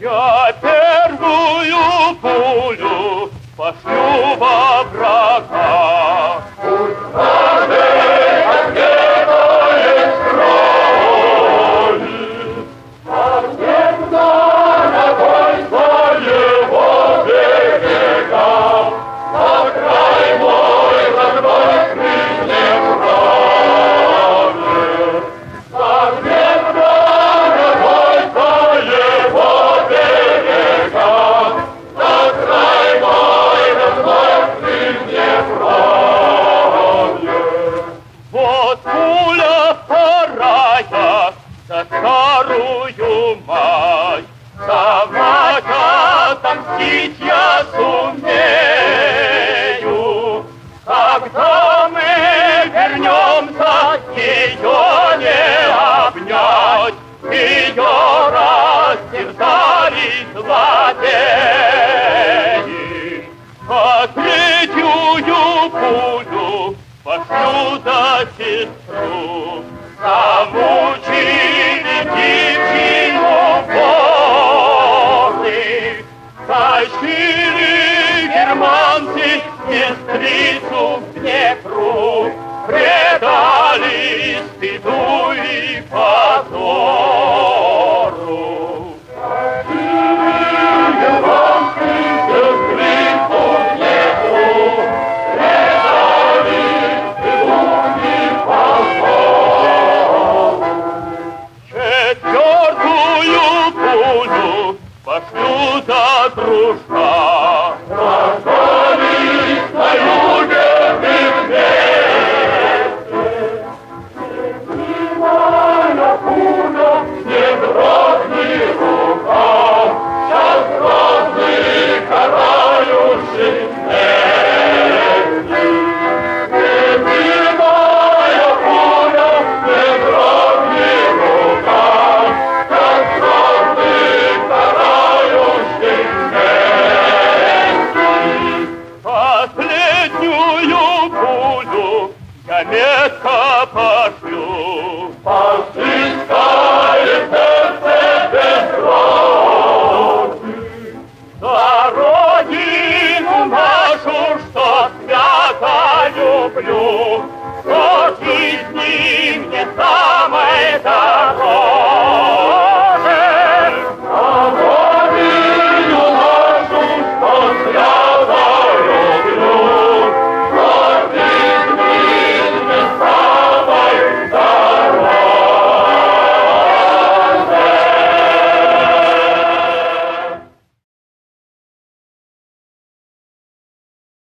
Я первую пулю пошлю во врага. Пусть каждый ответает кровью, а всегда на бой своего берега, на край мой родной крыльев правит. А всегда на бой своего берега, на край мой родной крыльев правит. Вот пуля вторая за старую мать, за мать отомстить я сумею. Когда мы вернемся, ее не обнять, ее растерзали злодеи. А третью пулю пошлю за сестру, замучили девчину воры, тащили германцы сестрицу в Днепру, предали стыду и позору. Тащили германцы сестрицу в Днепру, предали стыду и позору. Четвертую пулю пошлю за дружка,